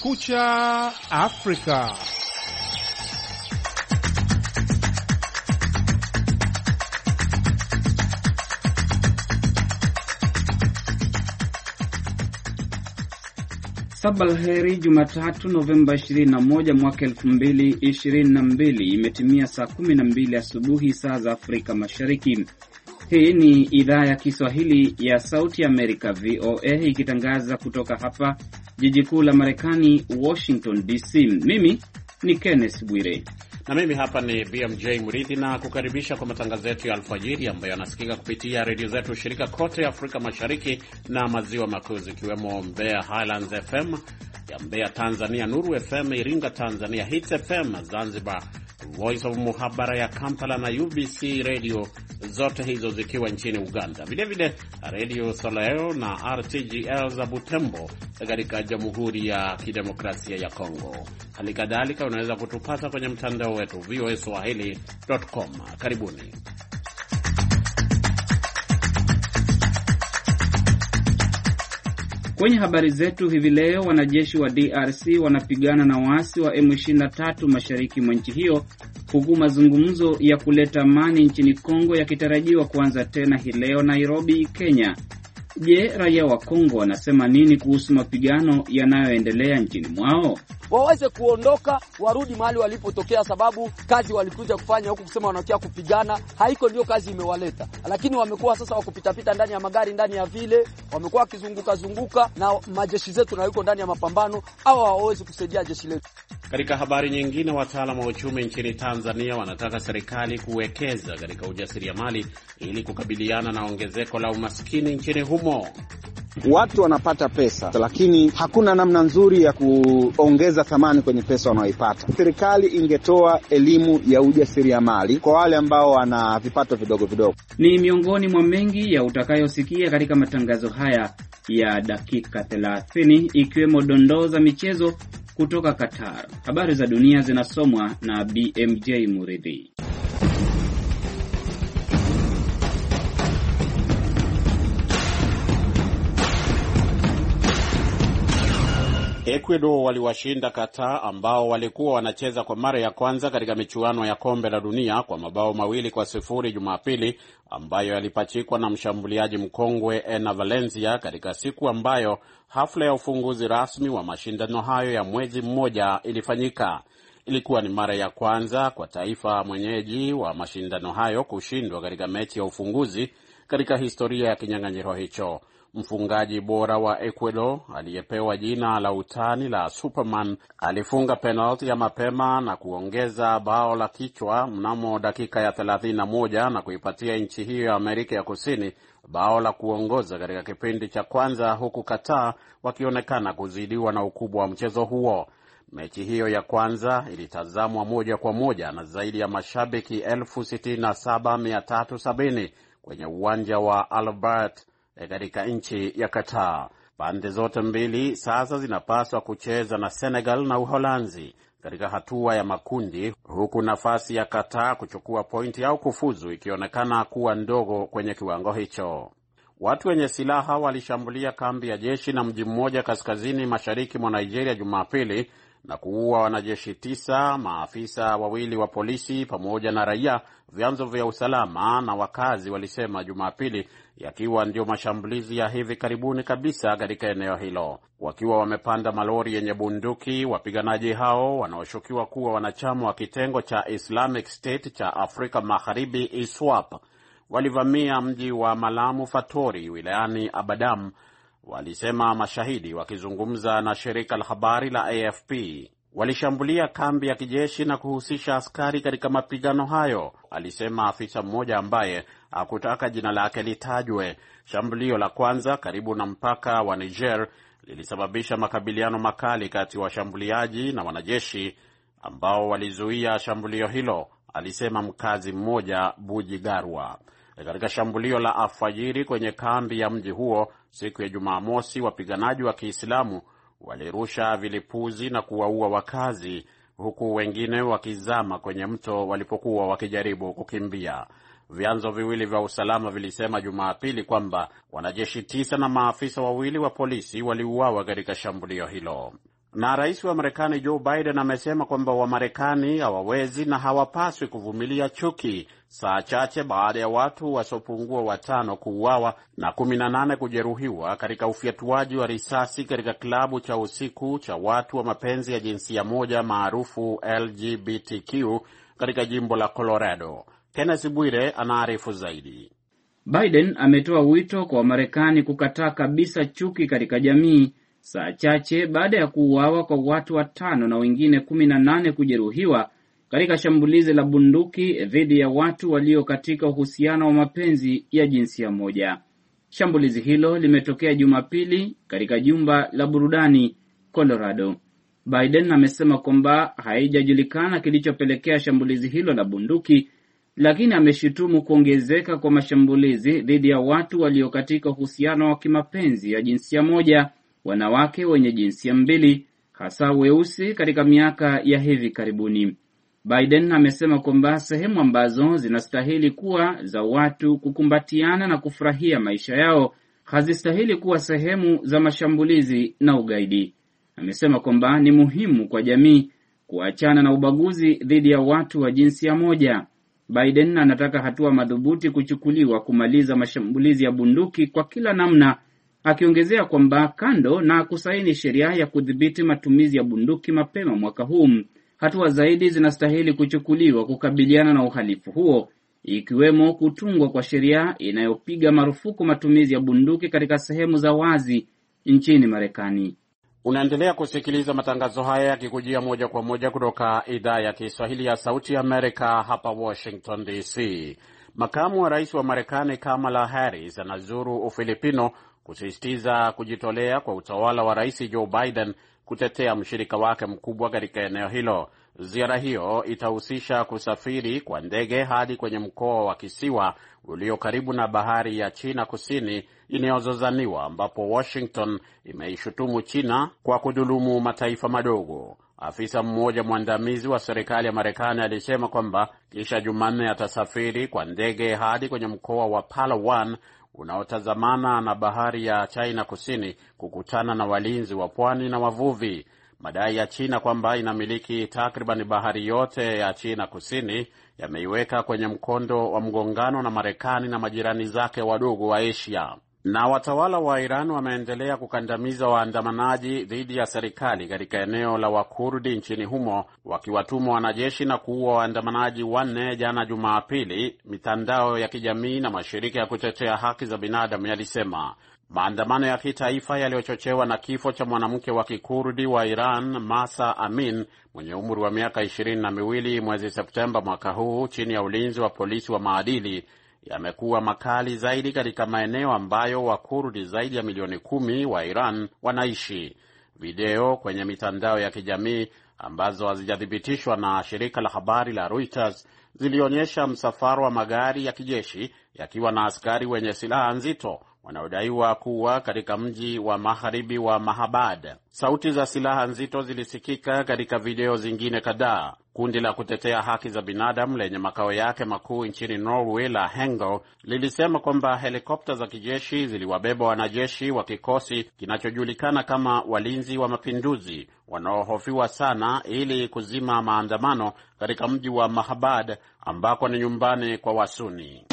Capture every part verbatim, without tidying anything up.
Kumekucha Afrika. Sabalheri, Jumatatu Novemba ishirini na moja mwaka elfu mbili ishirini na mbili, imetimia saa kumi na mbili asubuhi saa za Afrika Mashariki. Hii ni idhaa ya Kiswahili ya Sauti ya Amerika V O A ikitangaza kutoka hapa jiji kuu la Marekani, Washington D C. Mimi ni Kenneth Bwire na mimi hapa ni B M J Murithi na kukaribisha kwa matangazo yetu ya alfajiri ambayo yanasikika kupitia redio zetu shirika kote Afrika Mashariki na Maziwa Makuu, ikiwemo Mbeya Highlands F M ya Mbeya Tanzania, Nuru F M Iringa Tanzania, Hits F M Zanzibar, Voice of Muhabara ya Kampala na U B C Radio, zote hizo zikiwa nchini Uganda. Vile vile Radio Soleo na R T G L za Butembo katika Jamhuri ya Kidemokrasia ya Kongo. Halikadhalika unaweza kutupata kwenye mtandao wetu v o a swahili dot com. Karibuni. Kwenye habari zetu hivi leo, wanajeshi wa D R C wanapigana na waasi wa M ishirini na tatu mashariki mwa nchi hiyo, huku mazungumzo ya kuleta amani nchini Kongo yakitarajiwa kuanza tena hii leo Nairobi, Kenya. Je, raia wa Kongo wanasema nini kuhusu mapigano yanayoendelea nchini mwao? Waweze kuondoka, warudi mahali walipotokea, sababu kazi walikuja kufanya huku kusema wanakia kupigana haiko ndio kazi imewaleta. Lakini wamekuwa sasa wakupitapita ndani ya magari, ndani ya vile wamekuwa wakizunguka zunguka na majeshi zetu na yuko ndani ya mapambano, au hawawezi kusaidia jeshi letu. Katika habari nyingine, wataalamu wa uchumi nchini Tanzania wanataka serikali kuwekeza katika ujasiriamali ili kukabiliana na ongezeko la umaskini nchini humo. Watu wanapata pesa, lakini hakuna namna nzuri ya kuongeza thamani kwenye pesa wanayoipata. Serikali ingetoa elimu ya ujasiriamali kwa wale ambao wana vipato vidogo vidogo. Ni miongoni mwa mengi ya utakayosikia katika matangazo haya ya dakika thelathini, ikiwemo dondoo za michezo kutoka Qatar. Habari za dunia zinasomwa na B M J Murithi. Ecuador waliwashinda Qatar ambao walikuwa wanacheza kwa mara ya kwanza katika michuano ya kombe la dunia kwa mabao mawili kwa sifuri Jumapili, ambayo yalipachikwa na mshambuliaji mkongwe Ena Valencia katika siku ambayo hafla ya ufunguzi rasmi wa mashindano hayo ya mwezi mmoja ilifanyika. Ilikuwa ni mara ya kwanza kwa taifa mwenyeji wa mashindano hayo kushindwa katika mechi ya ufunguzi katika historia ya kinyang'anyiro hicho. Mfungaji bora wa Ecuador aliyepewa jina la utani la Superman alifunga penalti ya mapema na kuongeza bao la kichwa mnamo dakika ya thelathini na moja na kuipatia nchi hiyo ya Amerika ya Kusini bao la kuongoza katika kipindi cha kwanza, huku Qatar wakionekana kuzidiwa na ukubwa wa mchezo huo. Mechi hiyo ya kwanza ilitazamwa moja kwa moja na zaidi ya mashabiki elfu sitini na saba mia tatu sabini kwenye uwanja wa Albert katika nchi ya Qatar. Pande zote mbili sasa zinapaswa kucheza na Senegal na Uholanzi katika hatua ya makundi, huku nafasi ya Qatar kuchukua pointi au kufuzu ikionekana kuwa ndogo kwenye kiwango hicho. Watu wenye silaha walishambulia kambi ya jeshi na mji mmoja kaskazini mashariki mwa Nigeria Jumapili na kuua wanajeshi tisa, maafisa wawili wa polisi pamoja na raia, vyanzo vya usalama na wakazi walisema Jumapili, yakiwa ndio mashambulizi ya hivi karibuni kabisa katika eneo hilo. Wakiwa wamepanda malori yenye bunduki, wapiganaji hao wanaoshukiwa kuwa wanachama wa kitengo cha Islamic State cha Afrika Magharibi I S W A P walivamia mji wa Malamu Fatori wilayani Abadam, walisema mashahidi wakizungumza na shirika la habari la A F P. Walishambulia kambi ya kijeshi na kuhusisha askari katika mapigano hayo, alisema afisa mmoja ambaye hakutaka jina lake litajwe. Shambulio la kwanza karibu na mpaka wa Niger lilisababisha makabiliano makali kati ya washambuliaji na wanajeshi ambao walizuia shambulio hilo, alisema mkazi mmoja Buji Garwa. Katika shambulio la alfajiri kwenye kambi ya mji huo siku ya Jumamosi, wapiganaji wa Kiislamu walirusha vilipuzi na kuwaua wakazi, huku wengine wakizama kwenye mto walipokuwa wakijaribu kukimbia. Vyanzo viwili vya usalama vilisema Jumapili kwamba wanajeshi tisa na maafisa wawili wa polisi waliuawa katika shambulio hilo. Na rais wa Marekani Joe Biden amesema kwamba Wamarekani hawawezi na hawapaswi kuvumilia chuki, saa chache baada ya watu wasiopungua watano kuuawa na kumi na nane kujeruhiwa katika ufyatuaji wa risasi katika klabu cha usiku cha watu wa mapenzi ya jinsia moja maarufu L G B T Q katika jimbo la Colorado. Kenneth Bwire anaarifu zaidi. Biden ametoa wito kwa Wamarekani kukataa kabisa chuki katika jamii, saa chache baada ya kuuawa kwa watu watano na wengine kumi na nane kujeruhiwa katika shambulizi la bunduki dhidi ya watu walio katika uhusiano wa mapenzi ya jinsia moja. Shambulizi hilo limetokea Jumapili katika jumba la burudani Colorado. Biden amesema kwamba haijajulikana kilichopelekea shambulizi hilo la bunduki, lakini ameshutumu kuongezeka kwa mashambulizi dhidi ya watu walio katika uhusiano wa kimapenzi ya jinsia moja, wanawake wenye jinsia mbili, hasa weusi katika miaka ya hivi karibuni. Biden amesema kwamba sehemu ambazo zinastahili kuwa za watu kukumbatiana na kufurahia maisha yao hazistahili kuwa sehemu za mashambulizi na ugaidi. Amesema kwamba ni muhimu kwa jamii kuachana na ubaguzi dhidi ya watu wa jinsia moja. Biden anataka hatua madhubuti kuchukuliwa kumaliza mashambulizi ya bunduki kwa kila namna, akiongezea kwamba kando na kusaini sheria ya kudhibiti matumizi ya bunduki mapema mwaka huu, hatua zaidi zinastahili kuchukuliwa kukabiliana na uhalifu huo, ikiwemo kutungwa kwa sheria inayopiga marufuku matumizi ya bunduki katika sehemu za wazi nchini Marekani. Unaendelea kusikiliza matangazo haya yakikujia moja kwa moja kutoka idhaa ya Kiswahili ya Sauti ya Amerika hapa Washington D C. Makamu wa rais wa Marekani Kamala Harris anazuru Ufilipino kusisitiza kujitolea kwa utawala wa rais Joe Biden kutetea mshirika wake mkubwa katika eneo hilo. Ziara hiyo itahusisha kusafiri kwa ndege hadi kwenye mkoa wa kisiwa ulio karibu na bahari ya China Kusini inayozozaniwa, ambapo Washington imeishutumu China kwa kudhulumu mataifa madogo. Afisa mmoja mwandamizi wa serikali ya Marekani alisema kwamba kisha Jumanne atasafiri kwa ndege hadi kwenye mkoa wa Palawan unaotazamana na bahari ya China Kusini kukutana na walinzi wa pwani na wavuvi. Madai ya China kwamba inamiliki takriban bahari yote ya China Kusini yameiweka kwenye mkondo wa mgongano na Marekani na majirani zake wadogo wa Asia. Na watawala wa Iran wameendelea kukandamiza waandamanaji dhidi ya serikali katika eneo la Wakurdi nchini humo, wakiwatuma wanajeshi na kuua waandamanaji wanne jana Jumapili, mitandao ya kijamii na mashirika ya kutetea haki za binadamu yalisema. Maandamano ya kitaifa yaliyochochewa na kifo cha mwanamke wa Kikurdi wa Iran Mahsa Amin mwenye umri wa miaka ishirini na miwili mwezi Septemba mwaka huu chini ya ulinzi wa polisi wa maadili yamekuwa makali zaidi katika maeneo ambayo Wakurdi zaidi ya milioni kumi wa Iran wanaishi. Video kwenye mitandao ya kijamii ambazo hazijathibitishwa na shirika la habari la Reuters zilionyesha msafara wa magari ya kijeshi yakiwa na askari wenye silaha nzito wanaodaiwa kuwa katika mji wa magharibi wa Mahabad. Sauti za silaha nzito zilisikika katika video zingine kadhaa. Kundi la kutetea haki za binadamu lenye makao yake makuu nchini Norway la Hengo lilisema kwamba helikopta za kijeshi ziliwabeba wanajeshi wa kikosi kinachojulikana kama walinzi wa mapinduzi wanaohofiwa sana ili kuzima maandamano katika mji wa Mahabad ambako ni nyumbani kwa Wasuni.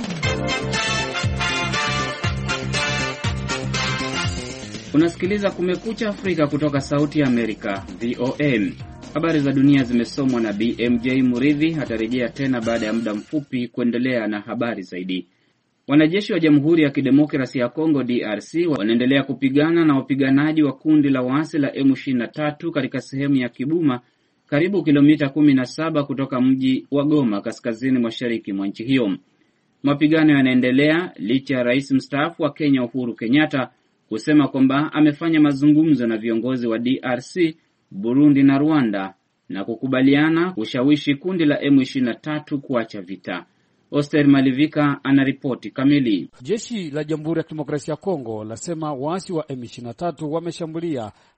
Unasikiliza Kumekucha Afrika kutoka Sauti ya Amerika, V O M. Habari za dunia zimesomwa na B M J Muridhi. Atarejea tena baada ya muda mfupi kuendelea na habari zaidi. Wanajeshi wa Jamhuri ya Kidemokrasi ya Kongo D R C wanaendelea kupigana na wapiganaji wa kundi la waasi la M ishirini na tatu katika sehemu ya Kibuma, karibu kilomita kumi na saba kutoka mji wa Goma, kaskazini mashariki mwa nchi hiyo. Mapigano yanaendelea licha ya rais mstaafu wa Kenya Uhuru Kenyatta kusema kwamba amefanya mazungumzo na viongozi wa D R C, Burundi na Rwanda na kukubaliana kushawishi kundi la M ishirini na tatu kuacha vita. Oster Malivika anaripoti kamili. Jeshi la Jamhuri ya Kidemokrasia ya Kongo lasema waasi wa M ishirini na tatu wameshambulia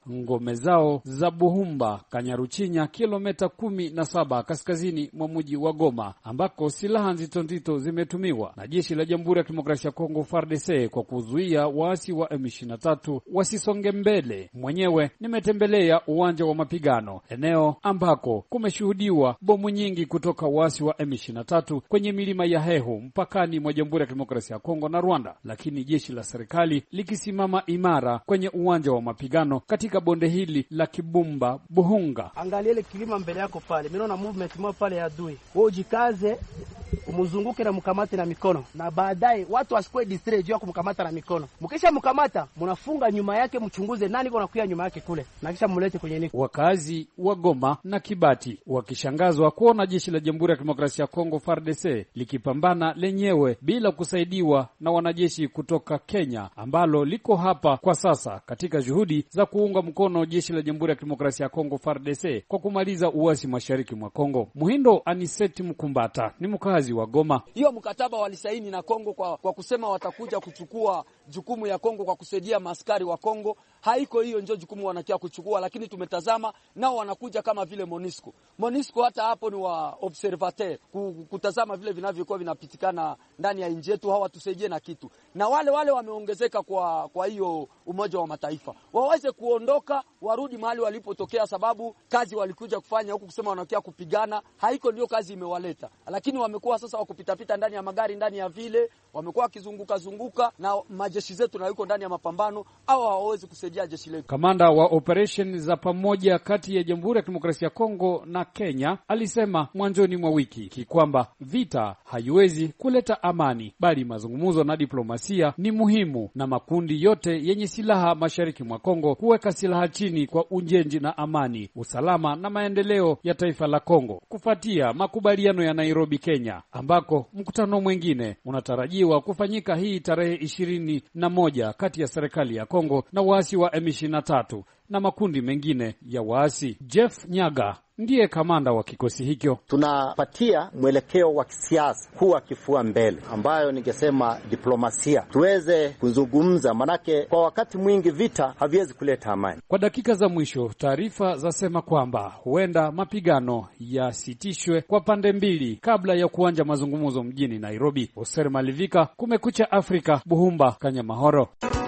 ngome zao za Buhumba, Kanyaruchinya, kilomita kumi na saba kaskazini mwa mji wa Goma, ambako silaha nzito nzito zimetumiwa na jeshi la Jamhuri ya Kidemokrasia ya Kongo F A R D C kwa kuzuia waasi wa M ishirini na tatu wasisonge mbele. Mwenyewe nimetembelea uwanja wa mapigano, eneo ambako kumeshuhudiwa bomu nyingi kutoka waasi wa M ishirini na tatu kwenye milima ya Hehu mpakani mwa Jamhuri ya Kidemokrasia ya Kongo na Rwanda, lakini jeshi la serikali likisimama imara kwenye uwanja wa mapigano katika bonde hili la Kibumba Buhunga. Angalia ile kilima mbele yako pale, mimi naona movement mwa pale ya adui. Wewe ujikaze, umuzunguke na mkamate na mikono, na baadaye watu wasikwe distract juu ya kumkamata na mikono. Mkisha mkamata, mnafunga nyuma yake, mchunguze nani kuna kuya nyuma yake kule, na kisha mlete kwenye niko. Wakazi wa Goma na Kibati wakishangazwa kuona jeshi la Jamhuri ya Kidemokrasia ya Kongo F A R D C likipambana lenyewe bila kusaidiwa na wanajeshi kutoka Kenya ambalo liko hapa kwa sasa katika juhudi za kuunga mkono jeshi la Jamhuri ya Kidemokrasia ya Kongo F A R D C kwa kumaliza uasi mashariki mwa Kongo. Muhindo Aniseti Mkumbata ni mkazi wa Goma. Hiyo mkataba walisaini na Kongo kwa, kwa kusema watakuja kuchukua jukumu ya Kongo kwa kusaidia maskari wa Kongo. Haiko hiyo ndio jukumu wanakia kuchukua, lakini tumetazama nao wanakuja kama vile MONUSCO. MONUSCO hata hapo ni wa observateur kutazama vile vinavyokuwa vinapitikana ndani ya nchi yetu, hawatusaidie na kitu. Na wale wale wameongezeka kwa kwa hiyo Umoja wa Mataifa. Waweze kuondoka, warudi mahali walipotokea, sababu kazi walikuja kufanya huku kusema wanakia kupigana, haiko ndio kazi imewaleta. Lakini wamekuwa sasa wakupita pita ndani ya magari, ndani ya vile, wamekuwa kizunguka zunguka na majeshi zetu na yuko ndani ya mapambano, au hawawezi kusaidia jeshi letu. Kamanda wa operation za pamoja kati ya Jamhuri ya Kidemokrasia ya Kongo na Kenya alisema mwanzoni mwa wiki kwamba vita haiwezi kuleta amani, bali mazungumzo na diplomasia ni muhimu, na makundi yote yenye silaha mashariki mwa Kongo kuweka silaha chini kwa ujenzi na amani, usalama na maendeleo ya taifa la Kongo, kufuatia makubaliano ya Nairobi, Kenya, ambako mkutano mwingine unatarajiwa kufanyika hii tarehe ishirini na moja kati ya serikali ya Kongo na waasi wa M ishirini na tatu na makundi mengine ya waasi. Jeff Nyaga ndiye kamanda wa kikosi hicho. Tunapatia mwelekeo wa kisiasa kuwa kifua mbele, ambayo ningesema diplomasia, tuweze kuzungumza, manake kwa wakati mwingi vita haviwezi kuleta amani. Kwa dakika za mwisho, taarifa zasema kwamba huenda mapigano yasitishwe kwa pande mbili kabla ya kuanza mazungumzo mjini Nairobi. Oser Malivika, Kumekucha Afrika, Buhumba, Kanyamahoro.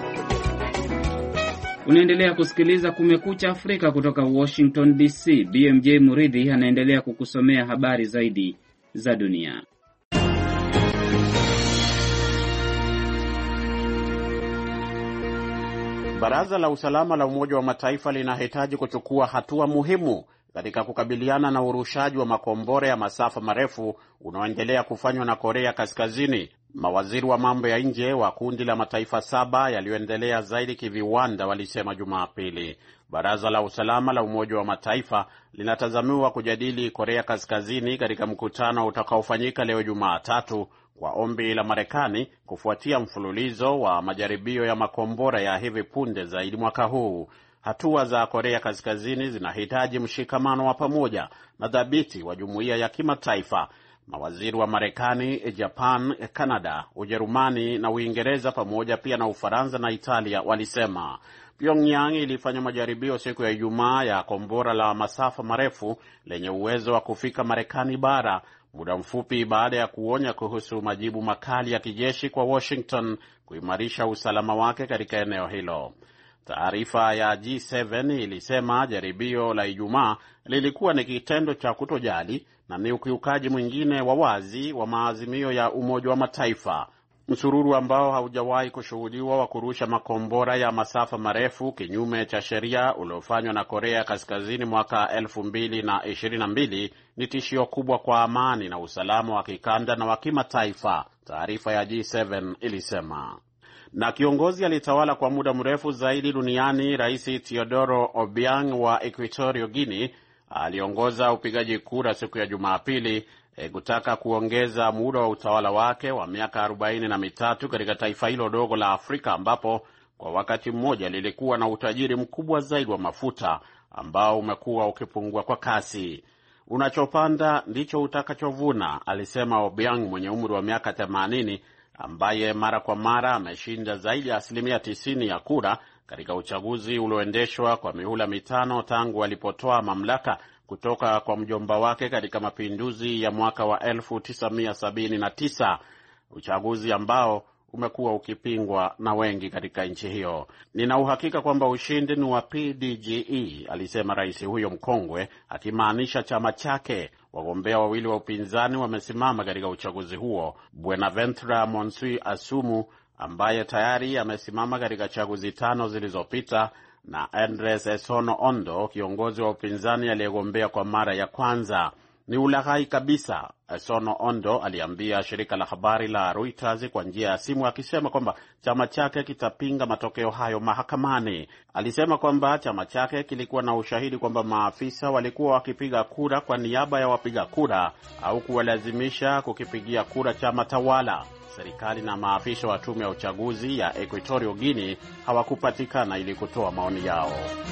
Unaendelea kusikiliza Kumekucha Afrika kutoka Washington D C. B M J Muridhi anaendelea kukusomea habari zaidi za dunia. Baraza la Usalama la Umoja wa Mataifa linahitaji kuchukua hatua muhimu katika kukabiliana na urushaji wa makombora ya masafa marefu unaoendelea kufanywa na Korea Kaskazini. Mawaziri wa mambo ya nje wa kundi la mataifa saba yaliyoendelea zaidi kiviwanda walisema Jumapili. Baraza la Usalama la Umoja wa Mataifa linatazamiwa kujadili Korea Kaskazini katika mkutano utakaofanyika leo Jumatatu kwa ombi la Marekani kufuatia mfululizo wa majaribio ya makombora ya hivi punde zaidi mwaka huu. Hatua za Korea Kaskazini zinahitaji mshikamano wa pamoja na dhabiti wa jumuiya ya kimataifa. Mawaziri wa Marekani, Japan, Canada, Ujerumani na Uingereza pamoja pia na Ufaransa na Italia walisema. Pyongyang ilifanya majaribio siku ya Ijumaa ya kombora la masafa marefu lenye uwezo wa kufika Marekani bara, muda mfupi baada ya kuonya kuhusu majibu makali ya kijeshi kwa Washington kuimarisha usalama wake katika eneo hilo. Taarifa ya G saba ilisema jaribio la Ijumaa lilikuwa ni kitendo cha kutojali na ni ukiukaji mwingine wa wazi wa maazimio ya Umoja wa Mataifa. Msururu ambao haujawahi kushuhudiwa wa kurusha makombora ya masafa marefu kinyume cha sheria uliofanywa na Korea Kaskazini mwaka elfu mbili na ishirini na mbili ni tishio kubwa kwa amani na usalama wa kikanda na wa kimataifa, taarifa ya G saba ilisema. Na kiongozi alitawala kwa muda mrefu zaidi duniani, Rais Teodoro Obiang wa Equatorial Guinea aliongoza upigaji kura siku ya Jumapili e, kutaka kuongeza muda wa utawala wake wa miaka arobaini na mitatu katika taifa hilo dogo la Afrika ambapo kwa wakati mmoja lilikuwa na utajiri mkubwa zaidi wa mafuta ambao umekuwa ukipungua kwa kasi. Unachopanda ndicho utakachovuna, alisema Obiang mwenye umri wa miaka themanini, ambaye mara kwa mara ameshinda zaidi ya asilimia tisini ya kura katika uchaguzi ulioendeshwa kwa mihula mitano tangu alipotoa mamlaka kutoka kwa mjomba wake katika mapinduzi ya mwaka wa elfu tisa mia sabini na tisa, uchaguzi ambao umekuwa ukipingwa na wengi katika nchi hiyo. Nina uhakika kwamba ushindi ni wa P D G E, alisema rais huyo mkongwe, akimaanisha chama chake. Wagombea wawili wa upinzani wamesimama katika uchaguzi huo. Buenaventura Monsui Asumu, ambaye tayari amesimama katika chaguzi tano zilizopita, na Andres Esono Ondo, kiongozi wa upinzani aliyegombea kwa mara ya kwanza. Ni ulaghai kabisa, Esono Ondo aliambia shirika la habari la Reuters kwa njia ya simu, akisema kwamba chama chake kitapinga matokeo hayo mahakamani. Alisema kwamba chama chake kilikuwa na ushahidi kwamba maafisa walikuwa wakipiga kura kwa niaba ya wapiga kura au kuwalazimisha kukipigia kura chama tawala. Serikali na maafisa wa tume ya uchaguzi ya Equatorial Guinea hawakupatikana ili kutoa maoni yao.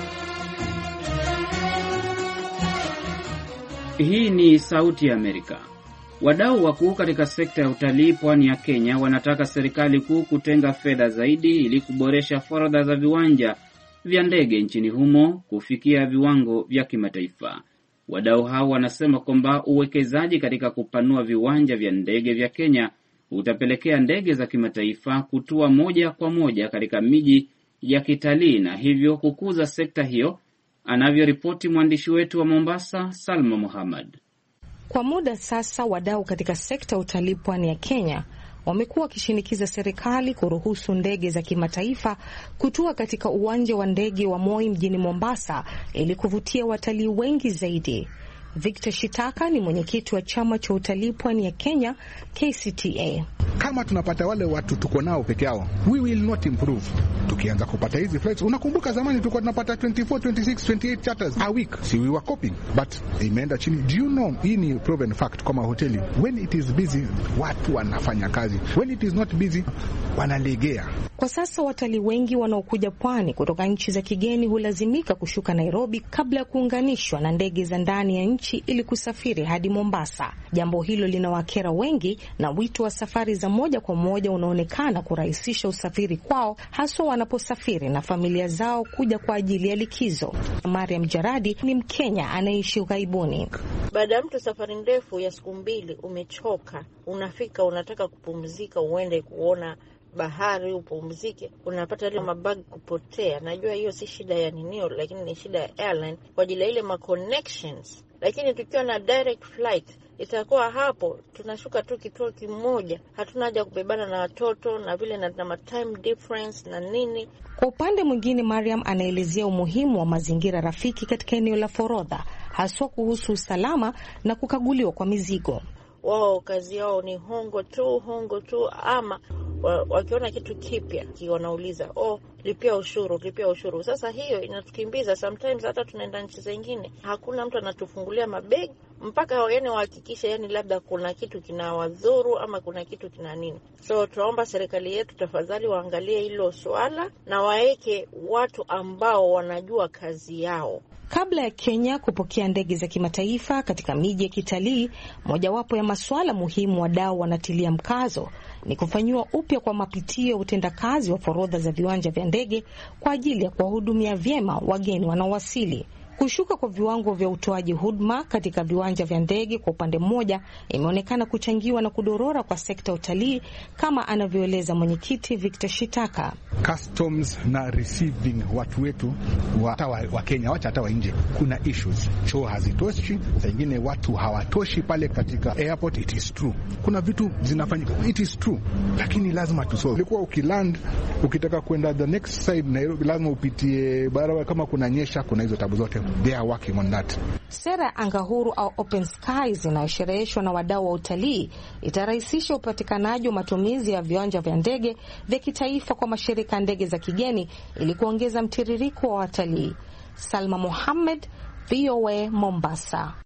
Hii ni Sauti ya Amerika. Wadau wakuu katika sekta ya utalii pwani ya Kenya wanataka serikali kuu kutenga fedha zaidi ili kuboresha forodha za viwanja vya ndege nchini humo kufikia viwango vya kimataifa. Wadau hao wanasema kwamba uwekezaji katika kupanua viwanja vya ndege vya Kenya utapelekea ndege za kimataifa kutua moja kwa moja katika miji ya kitalii na hivyo kukuza sekta hiyo, anavyoripoti mwandishi wetu wa Mombasa, Salma Muhammad. Kwa muda sasa, wadau katika sekta utalii pwani ya Kenya wamekuwa wakishinikiza serikali kuruhusu ndege za kimataifa kutua katika uwanja wa ndege wa Moi mjini Mombasa ili kuvutia watalii wengi zaidi. Victor Shitaka ni mwenyekiti wa chama cha utalii pwani ya Kenya, K C T A. Kama tunapata wale watu tuko nao peke yao, we will not improve. Tukianza kupata hizi flights, unakumbuka zamani tulikuwa tunapata twenty-four, twenty-six, twenty-eight charters a week. Si we were coping, but imeenda chini. Do you know, hii ni proven fact kama hoteli, when it is busy watu wanafanya kazi, when it is not busy wanalegea. Kwa sasa watalii wengi wanaokuja pwani kutoka nchi za kigeni hulazimika kushuka Nairobi kabla ya kuunganishwa na ndege za ndani ya nchi ili kusafiri hadi Mombasa. Jambo hilo linawakera wengi, na wito wa safari za moja kwa moja unaonekana kurahisisha usafiri kwao, haswa wanaposafiri na familia zao kuja kwa ajili ya likizo. Mariam Jaradi ni Mkenya anaishi ughaibuni. Baada ya mtu safari ndefu ya siku mbili, umechoka, unafika unataka kupumzika, uende kuona bahari upumzike, unapata ile mabag kupotea. Najua hiyo si shida ya ninio, lakini ni shida ya airline kwa ajili ya ile ma connections. Lakini tukiwa na direct flight, itakuwa hapo tunashuka tu kituo kimoja, hatuna haja kubebana na watoto na vile na, na time difference na nini. Kwa upande mwingine, Mariam anaelezea umuhimu wa mazingira rafiki katika eneo la forodha, haswa kuhusu usalama na kukaguliwa kwa mizigo. Wao kazi yao ni hongo tu, hongo tu, ama wakiona kitu kipya wanauliza, oh, lipia ushuru, lipia ushuru. Sasa hiyo inatukimbiza. Sometimes hata tunaenda nchi zingine, hakuna mtu anatufungulia mabegi mpaka yani wahakikisha yani labda kuna kitu kinawadhuru ama kuna kitu kina nini. So tunaomba serikali yetu tafadhali waangalie hilo swala na waeke watu ambao wanajua kazi yao. Kabla ya Kenya kupokea ndege za kimataifa katika miji ya kitalii, mojawapo ya masuala muhimu wadau wanatilia mkazo ni kufanywa upya kwa mapitio ya utendakazi wa forodha za viwanja vya ndege kwa ajili ya kuwahudumia vyema wageni wanaowasili. Kushuka kwa viwango vya utoaji huduma katika viwanja vya ndege kwa upande mmoja imeonekana kuchangiwa na kudorora kwa sekta ya utalii, kama anavyoeleza mwenyekiti Victor Shitaka. Customs na receiving watu wetu wa, wa, wa Kenya, wacha hata wa nje, kuna issues. Choo hazitoshi, saa nyingine watu hawatoshi pale katika airport. It is true, kuna vitu zinafanyika, it is true, lakini lazima tusolve. Ulikuwa ukiland ukitaka kwenda the next side Nairobi, lazima upitie barabara, kama kuna nyesha, kuna hizo tabu zote. They are working on that. Sera anga huru au open skies inayoshereheshwa na wadau wa utalii itarahisisha upatikanaji wa matumizi ya viwanja vya ndege vya kitaifa kwa mashirika ndege za kigeni ili kuongeza mtiririko wa watalii. Salma Mohamed, V O A, Mombasa.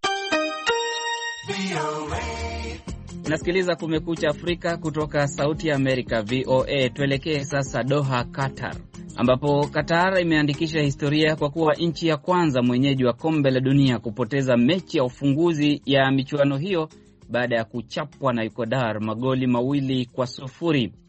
Nasikiliza Kumekucha Afrika kutoka Sauti ya Amerika, V O A. Tuelekee sasa Doha, Qatar, ambapo Qatar imeandikisha historia kwa kuwa nchi ya kwanza mwenyeji wa kombe la dunia kupoteza mechi ya ufunguzi ya michuano hiyo baada ya kuchapwa na Ecuador magoli mawili kwa sufuri.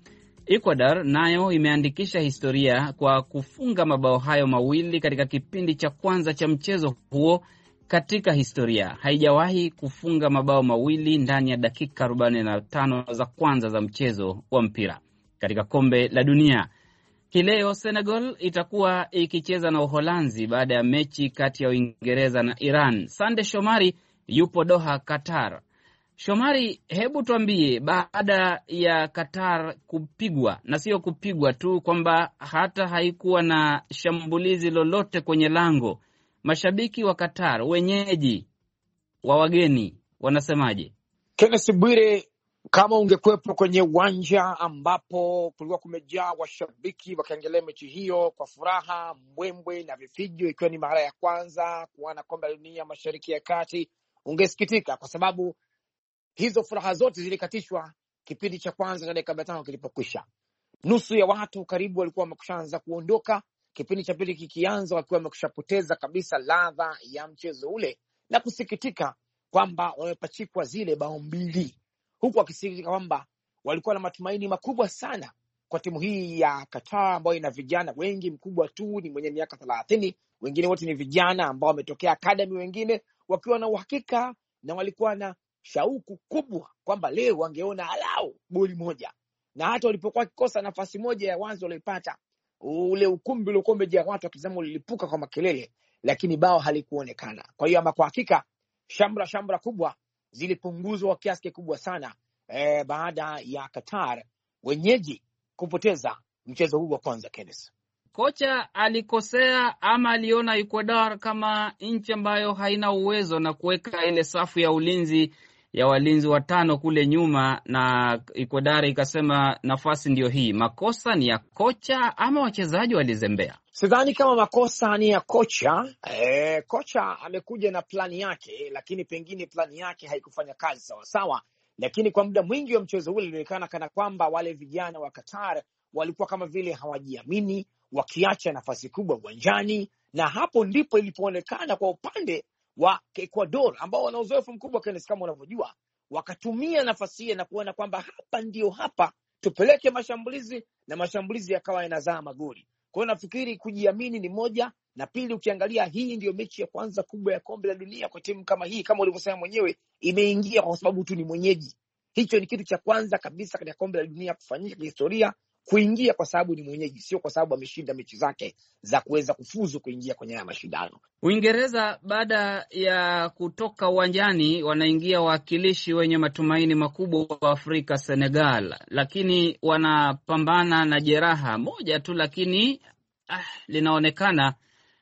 Ecuador nayo imeandikisha historia kwa kufunga mabao hayo mawili katika kipindi cha kwanza cha mchezo huo. Katika historia haijawahi kufunga mabao mawili ndani ya dakika arobaini na tano za kwanza za mchezo wa mpira katika kombe la dunia. Kileo Senegal itakuwa ikicheza na Uholanzi baada ya mechi kati ya Uingereza na Iran. Sande Shomari yupo Doha, Qatar. Shomari, hebu tuambie, baada ya Qatar kupigwa, na sio kupigwa tu, kwamba hata haikuwa na shambulizi lolote kwenye lango, mashabiki wa Qatar, wenyeji wa wageni, wanasemaje? Kenneth Bwire, kama ungekuwepo kwenye uwanja ambapo kulikuwa kumejaa washabiki wakiangalia mechi hiyo kwa furaha, mbwembwe na vifijo, ikiwa ni mara ya kwanza kuona kombe la dunia Mashariki ya Kati, ungesikitika kwa sababu hizo furaha zote zilikatishwa kipindi cha kwanza na dakika tano kilipokwisha. Nusu ya watu karibu walikuwa wamekushaanza kuondoka, kipindi cha pili kikianza wakiwa wamekushapoteza kabisa ladha ya mchezo ule, na kusikitika kwamba wamepachikwa zile bao mbili, huku wakisikitika kwamba walikuwa na matumaini makubwa sana kwa timu hii ya Qatar ambayo ina vijana wengi. Mkubwa tu ni mwenye miaka thelathini, wengine wote ni vijana ambao wametokea academy, wengine wakiwa na uhakika na walikuwa na shauku kubwa kwamba leo wangeona alau goli moja. Na hata walipokuwa kikosa nafasi moja ya wazi walipata, ule ukumbi uliokuwa umejaa watu wakizama ulilipuka kwa makelele, lakini bao halikuonekana. Kwa hiyo ama kwa hakika shamra shamra kubwa zilipunguzwa kiasi kikubwa sana eh, baada ya Qatar wenyeji kupoteza mchezo huu wa kwanza. Kenneth, kocha alikosea ama aliona Ecuador kama nchi ambayo haina uwezo na kuweka ile safu ya ulinzi ya walinzi watano kule nyuma, na Ecuador ikasema nafasi ndio hii? Makosa ni ya kocha ama wachezaji walizembea? Sidhani kama makosa ni ya kocha. E, kocha amekuja na plani yake, lakini pengine plani yake haikufanya kazi sawa sawa. Lakini kwa muda mwingi wa mchezo ule ilionekana kana kwamba wale vijana wa Qatar walikuwa kama vile hawajiamini, wakiacha nafasi kubwa uwanjani, na hapo ndipo ilipoonekana kwa upande wa Ecuador ambao wana uzoefu mkubwa Kenneth, kama unavyojua, wakatumia nafasi hiyo na kuona kwamba hapa ndio hapa tupeleke mashambulizi, na mashambulizi yakawa yanazaa magoli. Kwa hiyo nafikiri kujiamini ni moja, na pili, ukiangalia hii ndio mechi ya kwanza kubwa ya kombe la dunia kwa timu kama hii, kama ulivyosema mwenyewe, imeingia kwa sababu tu ni mwenyeji. Hicho ni kitu cha kwanza kabisa katika kombe la dunia kufanyika kihistoria, kuingia kwa sababu ni mwenyeji, sio kwa sababu ameshinda mechi zake za kuweza kufuzu kuingia kwenye haya mashindano. Uingereza baada ya kutoka uwanjani wanaingia wawakilishi wenye matumaini makubwa wa Afrika, Senegal, lakini wanapambana na jeraha moja tu, lakini ah, linaonekana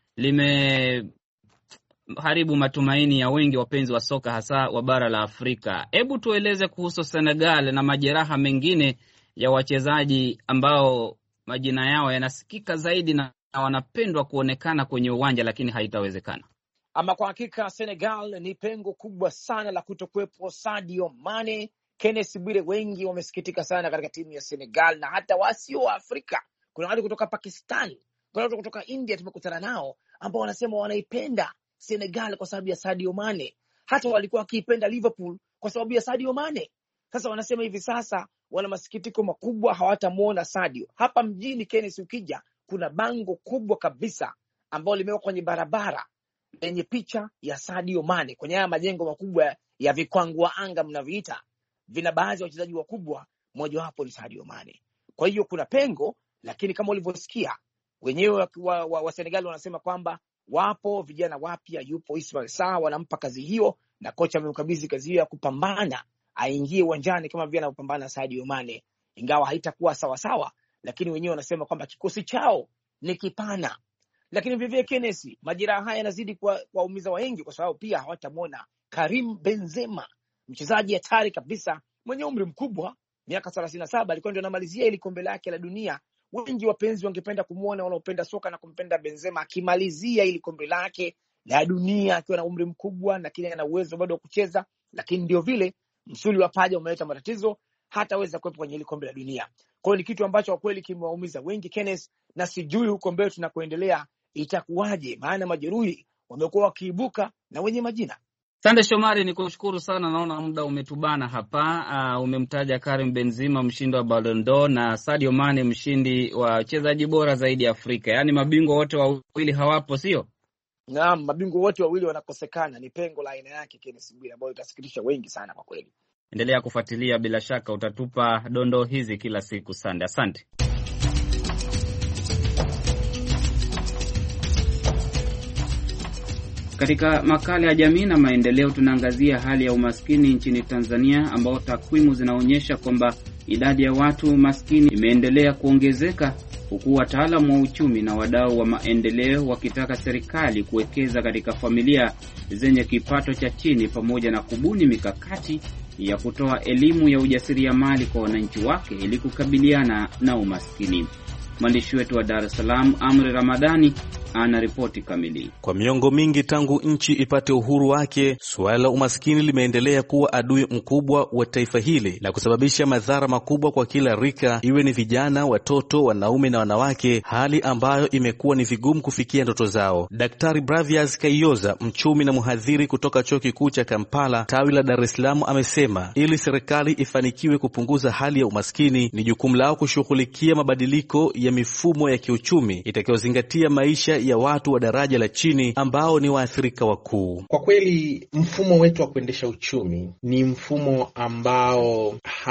limeharibu matumaini ya wengi wapenzi wa soka, hasa wa bara la Afrika. Hebu tueleze kuhusu Senegal na majeraha mengine ya wachezaji ambao majina yao yanasikika zaidi na wanapendwa kuonekana kwenye uwanja, lakini haitawezekana. Ama kwa hakika Senegal ni pengo kubwa sana la kutokuwepo Sadio Mane. Kenneth Bwire, wengi wamesikitika sana katika timu ya Senegal, na hata wasio wa Afrika. Kuna watu kutoka Pakistan, kuna watu kutoka India tumekutana nao ambao wanasema wanaipenda Senegal kwa sababu ya Sadio Mane. Hata walikuwa wakiipenda Liverpool kwa sababu ya Sadio Mane. Sasa wanasema hivi sasa wana masikitiko makubwa, hawatamuona Sadio. Hapa mjini Kenneth, ukija kuna bango kubwa kabisa ambalo limewekwa kwenye barabara lenye picha ya Sadio Mane. Kwenye haya majengo makubwa ya vikwangua anga mnaviita, vina baadhi ya wachezaji wakubwa, mmoja wapo ni Sadio Mane. Kwa hiyo kuna pengo, lakini kama ulivyosikia wenyewe wa, wa, wa Senegal wanasema kwamba wapo vijana wapya, yupo Ismail Sarr, wanampa kazi hiyo, na kocha amemkabidhi kazi hiyo ya kupambana aingie uwanjani kama vile anapambana Sadio Mane, ingawa haitakuwa sawa sawa, lakini wenyewe wanasema kwamba kikosi chao ni kipana. Lakini vivyo Kenneth, majira haya yanazidi kwa waumiza wengi, kwa sababu pia hawatamwona Karim Benzema, mchezaji hatari kabisa mwenye umri mkubwa, miaka thelathini na saba, alikuwa ndio anamalizia ile kombe lake la dunia. Wengi wapenzi wangependa kumuona, wanaopenda soka na kumpenda Benzema akimalizia ile kombe lake la dunia akiwa na umri mkubwa, lakini ana uwezo bado wa kucheza, lakini ndio vile msuli wa paja umeleta matatizo, hataweza kuwepo kwenye ile kombe la dunia. Kwa hiyo ni kitu ambacho kwa kweli kimewaumiza wengi Kenneth, na sijui huko mbele tunakoendelea itakuwaje, maana majeruhi wamekuwa wakiibuka na wenye majina. Sande Shomari, ni kushukuru sana, naona muda umetubana hapa. Uh, umemtaja Karim Benzema mshindi wa Ballon d'Or na Sadio Mane mshindi wa wachezaji bora zaidi Afrika. Yaani mabingwa wote wawili hawapo, sio? Naam, mabingwa wote wawili wanakosekana. Ni pengo la aina yake Kenneth Bwire, ambayo itasikitisha wengi sana kwa kweli. Endelea kufuatilia, bila shaka utatupa dondoo hizi kila siku. Sande, asante. Katika makala ya jamii na maendeleo tunaangazia hali ya umaskini nchini Tanzania, ambao takwimu zinaonyesha kwamba idadi ya watu maskini imeendelea kuongezeka, huku wataalamu wa uchumi na wadau wa maendeleo wakitaka serikali kuwekeza katika familia zenye kipato cha chini pamoja na kubuni mikakati ya kutoa elimu ya ujasiriamali kwa wananchi wake ili kukabiliana na umaskini. Mwandishi wetu wa Dar es Salaam Amri Ramadhani ana ripoti kamili. Kwa miongo mingi tangu nchi ipate uhuru wake, suala la umaskini limeendelea kuwa adui mkubwa wa taifa hili na kusababisha madhara makubwa kwa kila rika, iwe ni vijana, watoto, wanaume na wanawake, hali ambayo imekuwa ni vigumu kufikia ndoto zao. Daktari Bravias Kayoza, mchumi na mhadhiri kutoka Chuo Kikuu cha Kampala tawi la Dar es Salaam, amesema ili serikali ifanikiwe kupunguza hali ya umaskini, ni jukumu lao kushughulikia mabadiliko ya mifumo ya kiuchumi itakayozingatia maisha ya watu wa daraja la chini ambao ni waathirika wakuu. Kwa kweli mfumo wetu wa kuendesha uchumi ni mfumo ambao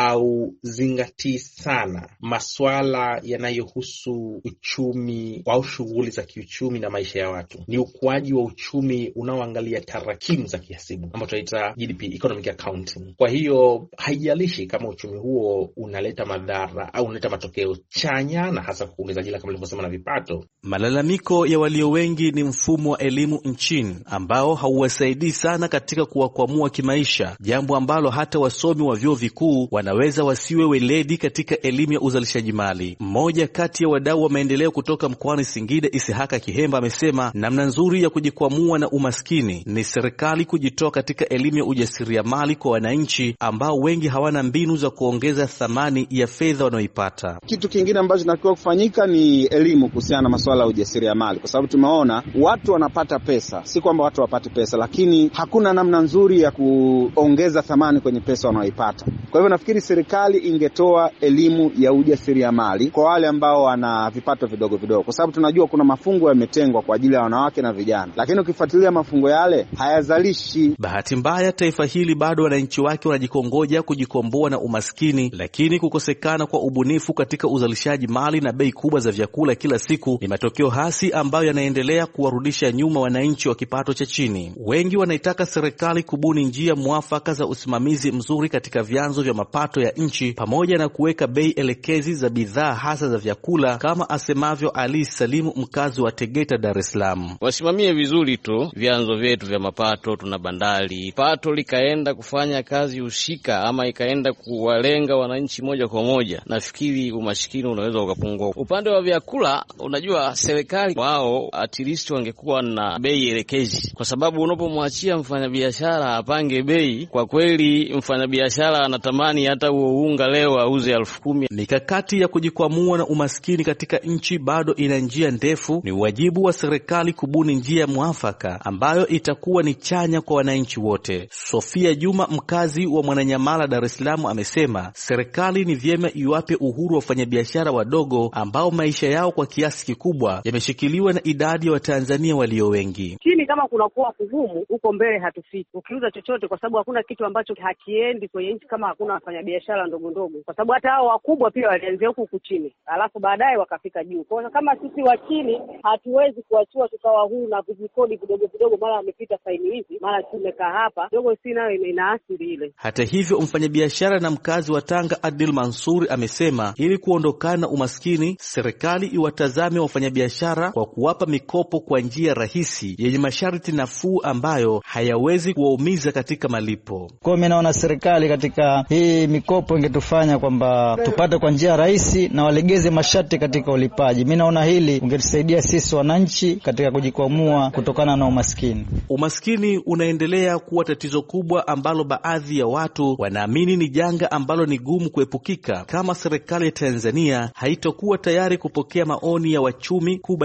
hauzingatii sana masuala yanayohusu uchumi au shughuli za kiuchumi na maisha ya watu. Ni ukuaji wa uchumi unaoangalia tarakimu za kihasibu ambao tunaita G D P, economic accounting. Kwa hiyo haijalishi kama uchumi huo unaleta madhara au unaleta matokeo chanya na hasa kuongeza ajira kama nilivyosema na vipato. Malalamiko ya walio wengi ni mfumo wa elimu nchini ambao hauwasaidii sana katika kuwakwamua kimaisha, jambo ambalo hata wasomi wa vyuo vikuu wanaweza wasiwe weledi katika elimu ya uzalishaji mali. Mmoja kati ya wadau wa maendeleo kutoka mkoani Singida, Isihaka Kihemba, amesema namna nzuri ya kujikwamua na umaskini ni serikali kujitoa katika elimu ya ujasiriamali kwa wananchi ambao wengi hawana mbinu za kuongeza thamani ya fedha wanayoipata. Kitu kingine ambacho kinatakiwa kufanyika ni elimu kuhusiana na masuala ya ujasiriamali, kwa sababu tumeona watu wanapata pesa, si kwamba watu wapate pesa, lakini hakuna namna nzuri ya kuongeza thamani kwenye pesa wanayoipata. Kwa hivyo nafikiri serikali ingetoa elimu ya ujasiriamali kwa wale ambao wana vipato vidogo vidogo, kwa sababu tunajua kuna mafungo yametengwa kwa ajili ya wanawake na vijana, lakini ukifuatilia mafungo yale hayazalishi. Bahati mbaya taifa hili bado wananchi wake wanajikongoja kujikomboa na umaskini, lakini kukosekana kwa ubunifu katika uzalishaji mali na bei kubwa za vyakula kila siku ni matokeo hasi ambayo yanaendelea kuwarudisha nyuma wananchi wa kipato cha chini. Wengi wanaitaka serikali kubuni njia mwafaka za usimamizi mzuri katika vyanzo vya mapato ya nchi pamoja na kuweka bei elekezi za bidhaa hasa za vyakula, kama asemavyo Ali Salimu, mkazi wa Tegeta, Dar es Salaam. Wasimamie vizuri tu vyanzo vyetu vya mapato. Tuna bandari, pato likaenda kufanya kazi husika ama ikaenda kuwalenga wananchi moja kwa moja, nafikiri umaskini unaweza ukapungua. Upande wa vyakula, unajua serikali wao at least wangekuwa na bei elekezi, kwa sababu unapomwachia mfanyabiashara apange bei, kwa kweli mfanyabiashara anatamani hata huo unga leo auze elfu kumi. Mikakati ya kujikwamua na umaskini katika nchi bado ina njia ndefu. Ni wajibu wa serikali kubuni njia mwafaka ambayo itakuwa ni chanya kwa wananchi wote. Sofia Juma, mkazi wa Mwananyamala, Dar es Salaam, amesema serikali ni vyema iwape uhuru wa wafanyabiashara wadogo ambao maisha yao kwa kiasi kikubwa yameshikiliwa na idadi ya Watanzania walio wengi. Chini kama kuna kuwa kugumu, huko mbele hatufiki ukiuza chochote, kwa sababu hakuna kitu ambacho hakiendi kwenye nchi kama hakuna wafanyabiashara ndogo ndogo, kwa sababu hata hao wakubwa pia walianzia huku huku chini alafu baadaye wakafika juu. Kwa hiyo kama sisi wa chini hatuwezi kuachua tukawa huu na vijikodi vidogo vidogo, mara amepita faini hizi, mara tumekaa hapa dogo, si nayo inaathiri ile. Hata hivyo, mfanyabiashara na mkazi wa Tanga Adil Mansuri amesema ili kuondokana na umaskini, serikali iwatazame wafanyabiashara kwa kuwapa mikopo kwa njia rahisi yenye masharti nafuu ambayo hayawezi kuwaumiza katika malipo. Kwa mimi naona serikali katika hii mikopo ingetufanya kwamba tupate kwa njia rahisi na walegeze masharti katika ulipaji. Mimi naona hili ungetusaidia sisi wananchi katika kujikwamua kutokana na umaskini. Umaskini unaendelea kuwa tatizo kubwa ambalo baadhi ya watu wanaamini ni janga ambalo ni gumu kuepukika kama serikali ya Tanzania haitokuwa tayari kupokea maoni ya wachumi kubadilisha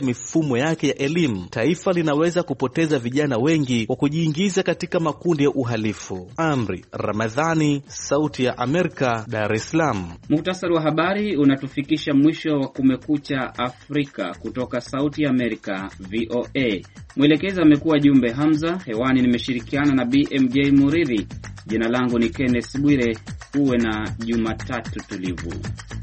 mifumo yake ya elimu, taifa linaweza kupoteza vijana wengi kwa kujiingiza katika makundi ya uhalifu. Amri Ramadhani, Sauti ya Amerika, Dar es Salaam. Muhtasari wa habari unatufikisha mwisho wa Kumekucha Afrika kutoka Sauti ya Amerika V O A. Mwelekezi amekuwa Jumbe Hamza, hewani nimeshirikiana na B M J Muridhi. Jina langu ni Kenneth Bwire. Uwe na Jumatatu tulivu.